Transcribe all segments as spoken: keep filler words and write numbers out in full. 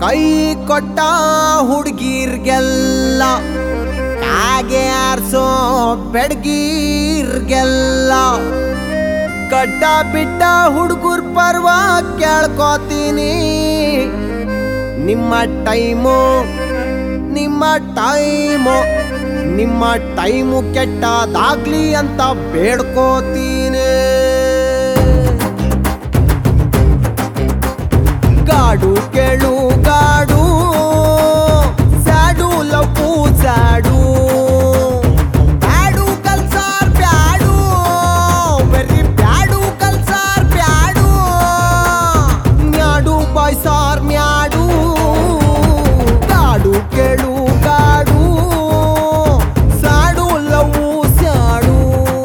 ಕೈ ಕೊಟ್ಟ ಹುಡುಗೀರ್ಗೆಲ್ಲ ಕಾಗೆ ಆರ್ಸೋ ಬೆಡ್ಗೀರ್ಗೆಲ್ಲ ಕಡ್ಡ ಬಿಟ್ಟ ಹುಡುಗರ್ ಪರ್ವ ಕೇಳ್ಕೋತೀನಿ. ನಿಮ್ಮ ಟೈಮು ನಿಮ್ಮ ಟೈಮು ನಿಮ್ಮ ಟೈಮು ಕೆಟ್ಟದಾಗ್ಲಿ ಅಂತ ಬೇಡ್ಕೋತೀನಿ. ಗಾಡು ಕೇಳು ಗಾಡು ಸ್ಯಾಡು ಲಪ್ಪು ಸ್ಯಾಡು ಬ್ಯಾಡು ಕಲ್ಸಾರ್ ಬ್ಯಾಡು ವೆರಿ ಬ್ಯಾಡು ಕಲ್ಸಾರ್ ಬ್ಯಾಡು ಮ್ಯಾಡು ಬಾಯ್ಸಾರ್ ಮ್ಯಾಡು. ಗಾಡು ಕೇಳು ಗಾಡು ಸ್ಯಾಡು ಲವ್ವು ಸ್ಯಾಡು.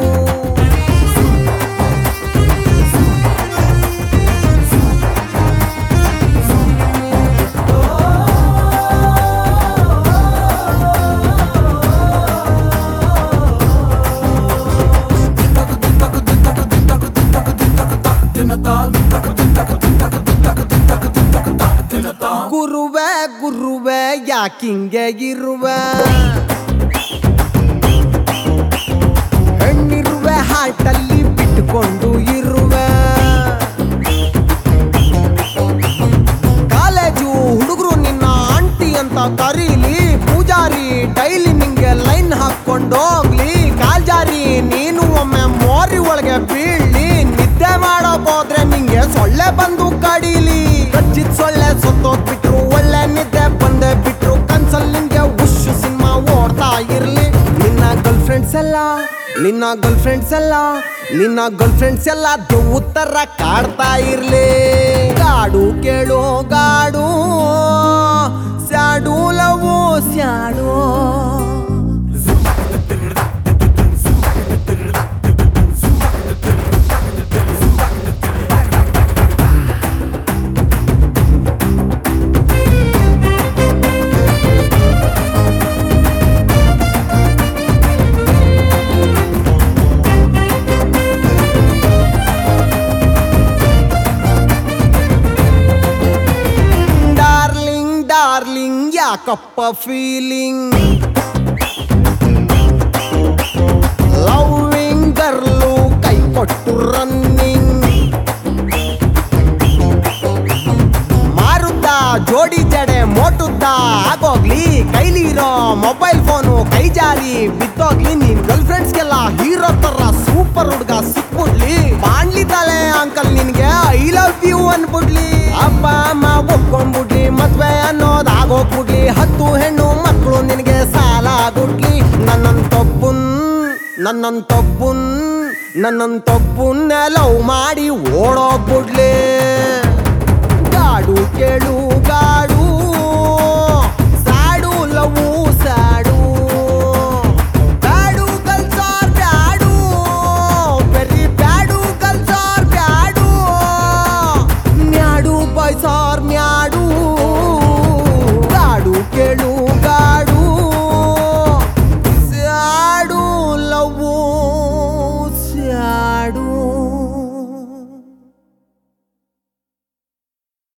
ಗುರುವೆ ಗುರುವೆ ಯಾಕಿಂಗೆ ಇರುವೆ ಹೆಣ್ಣಿರುವೆ ಹಾಟಲ್ಲಿ ಬಿಟ್ಟುಕೊಂಡು ಇರುವೆ. ಕಾಲೇಜು ಹುಡುಗರು ನಿನ್ನ ಆಂಟಿ ಅಂತ ಕರೀಲಿ, ಪೂಜಾರಿ ಡೈಲಿ ನಿಂಗೆ ಲೈನ್ ಹಾಕೊಂಡೋಗ್ಲಿ, ಕಾಲ್ಜಾರಿ ನೀನು ಒಮ್ಮೆ ಮೋರಿ ಒಳಗೆ ಬೀಳ್ಲಿ, ನಿದ್ದೆ ಮಾಡೋಕೋದ್ರೆ ನಿಂಗೆ ಸೊಳ್ಳೆ ಬಂದು ಕಡೀಲಿ. ಕಚ್ಚಿದ್ ಸೊಳ್ಳೆ ಸೊತ್ತೋಗ್ಬಿಟ್ರು ಒಳ್ಳೆ ನಿದ್ದೆ ಬಂದೆ ಬಿಟ್ರು, ಕನ್ಸಲ್ ನಿಂಗೆ ಉಶ್ ಸಿನಿಮಾ ಓಡ್ತಾ ಇರ್ಲಿ. ನಿನ್ನ ಗರ್ಲ್ ಫ್ರೆಂಡ್ಸ್ ಎಲ್ಲ ನಿನ್ನ ಗರ್ಲ್ ಫ್ರೆಂಡ್ಸ್ ಎಲ್ಲ ನಿನ್ನ ಗರ್ಲ್ ಫ್ರೆಂಡ್ಸ್ ಎಲ್ಲ ದೆವ್ವ ತರ ಕಾಡ್ತಾ ಇರ್ಲಿ. ಗಾಡು ಕೇಳು god sad love sad. Darling ಯಾಕಪ್ಪ ಫೀಲಿಂಗ್ ಲವ್ವಿಂಗ್ ಗರ್ಲು ಕೈ ಕೊಟ್ಟು ರನ್ನಿಂಗ್ ಮಾರುದ್ದ ಜೋಡಿ ಜಡೆ ಮೋಟುದ್ದ ಆಗೋಗ್ಲಿ, ಕೈಲಿರೋ ಮೊಬೈಲ್ ಫೋನು ಕೈ ಜಾರಿ ಬಿದ್ದೋಗ್ಲಿ. ನಿನ್ ಗರ್ಲ್ ಫ್ರೆಂಡ್ಸ್ಗೆಲ್ಲ ಹೀರೋ ತರ ಸೂಪರ್ ಹುಡ್ಗ ಸಿಕ್ಬಿಡ್ಲಿ, ಬಾಣ್ಲಿದ್ದಾಳೆ ಅಂಕಲ್ ನಿನ್ಗೆ ಐ ಲವ್ ಯು ಅನ್ಬಿಡ್ಲಿ. ಅಪ್ಪ ಅಮ್ಮ ಒಪ್ಕೊಂಡ್ಬಿಡ್ಲಿ, ಮದ್ವೆ ಅನ್ನೋದ್ ಆಗೋಗ್ಬಿಡ್ಲಿ, ಹತ್ತು ಹೆಣ್ಣು ಮಕ್ಕಳು ನಿನಗೆ ಸಾಲ ಗುಡ್ಲಿ. ನನ್ನಂತೊಬ್ಬುನ್ ನನ್ನಂತೊಬ್ಬುನ್ ನನ್ನಂತೊಬ್ಬುನ್ನ ಲವ್ ಮಾಡಿ ಓಡೋಗ್ಬಿಡ್ಲಿ. ಗಾಡು ಕೇಳು ಗಾಡು ಸ್ಯಾಡು ಲವ್ವು